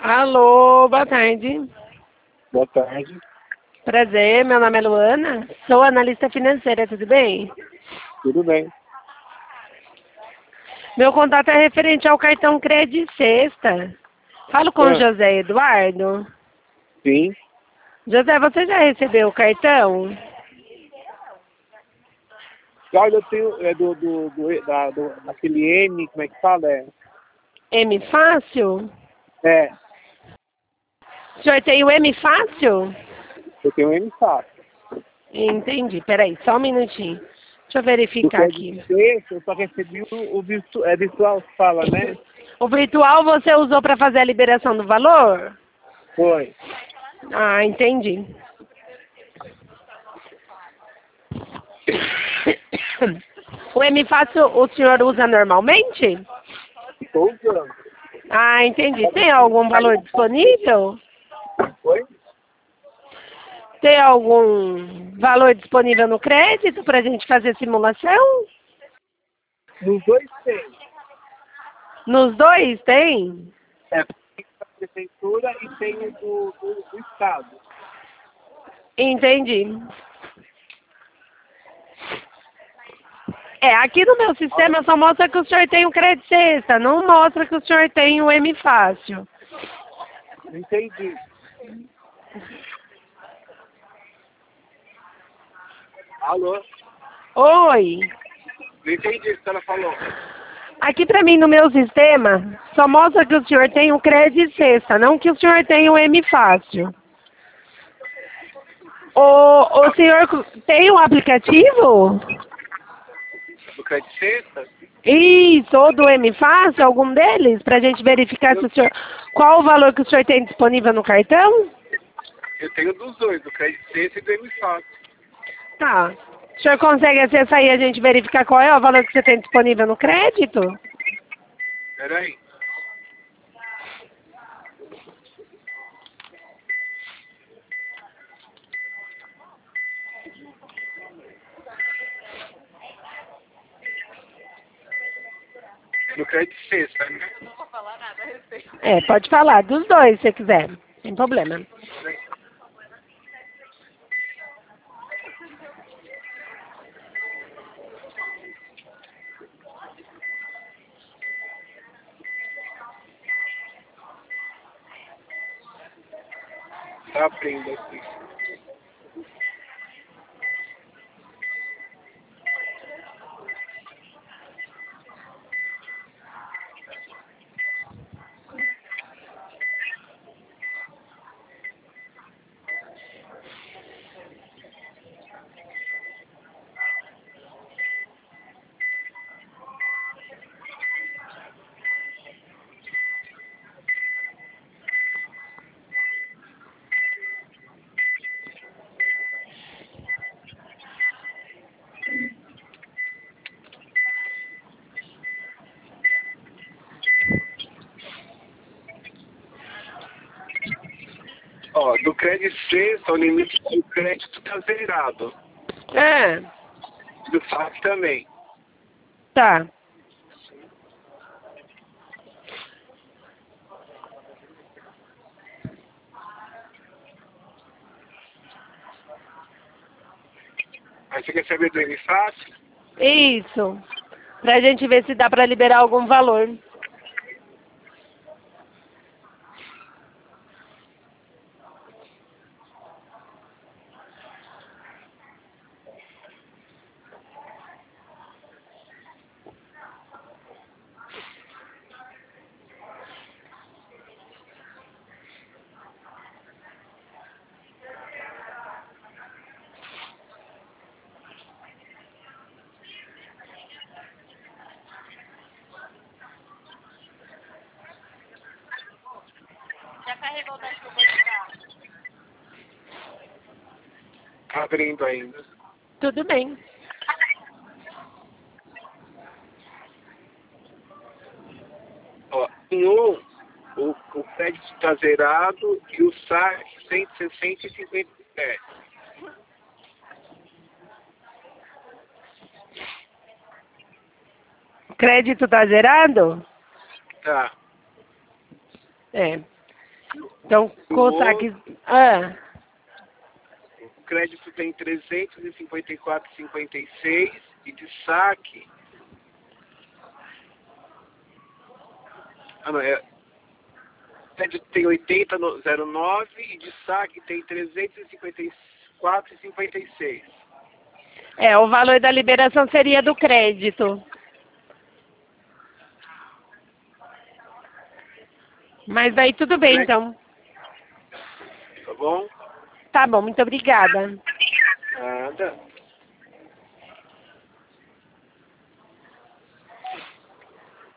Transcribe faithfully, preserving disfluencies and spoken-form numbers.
Alô, boa tarde. Boa tarde. Prazer, meu nome é Luana. Sou analista financeira, tudo bem? Tudo bem. Meu contato é referente ao cartão Credit Sexta. Falo com o Ah, José Eduardo. sim. José, você já recebeu o cartão? Olha, eu tenho é do, do, do, da, do daquele M, como é que fala? É, M Fácil? é O senhor tem o M Fácil? eu tenho um M fácil. Entendi, peraí, só um minutinho. Deixa eu Do verificar crédito aqui. sexta, eu só recebi o, o virtu, é virtual, que fala, né? O virtual você usou para fazer a liberação do valor? Foi. Ah, entendi. O M Fácil o senhor usa normalmente? Estou usando. Ah, entendi. Tem algum valor disponível? Foi? Tem algum valor disponível no crédito para a gente fazer simulação? Nos dois tem. Nos dois tem? É, tem da prefeitura e tem o do, do, do estado. Entendi. É, aqui no meu sistema só mostra que o senhor tem o crédito sexta, não mostra que o senhor tem o M Fácil. Não entendi. Alô? Oi. Não entendi o que ela falou. Aqui para mim no meu sistema só mostra que o senhor tem o crédito sexta, não que o senhor tem o M Fácil. O, o senhor tem um aplicativo? Do crédito sexta? Isso, ou do M Fácil, algum deles, para a gente verificar se o senhor, qual o valor que o senhor tem disponível no cartão? Eu tenho dos dois, do crédito sexta e do M fácil. Tá. O senhor consegue acessar aí e a gente verificar qual é o valor que você tem disponível no crédito? Peraí. No crédito sexta, né? É, pode falar, dos dois, se quiser, sem problema. Tá abrindo aqui. Ó, do crédito sexta, o limite do crédito tá zerado. É, Do fácil também. tá. Aí você quer saber do M fácil? Isso. Pra gente ver se dá pra liberar algum valor. Tá abrindo ainda. Tudo bem. Ó, em um, o, o crédito tá zerado e o saque cento e sessenta e cinquenta e sete. O crédito tá zerado? Tá. É. Então, com o saque... Ah, O crédito tem trezentos e cinquenta e quatro vírgula cinquenta e seis e de saque... Ah, não, é... O crédito tem oitenta vírgula nove e de saque tem trezentos e cinquenta e quatro vírgula cinquenta e seis. é, o valor da liberação seria do crédito. Mas daí tudo bem, então. Tá bom? Tá bom, muito obrigada. Nada.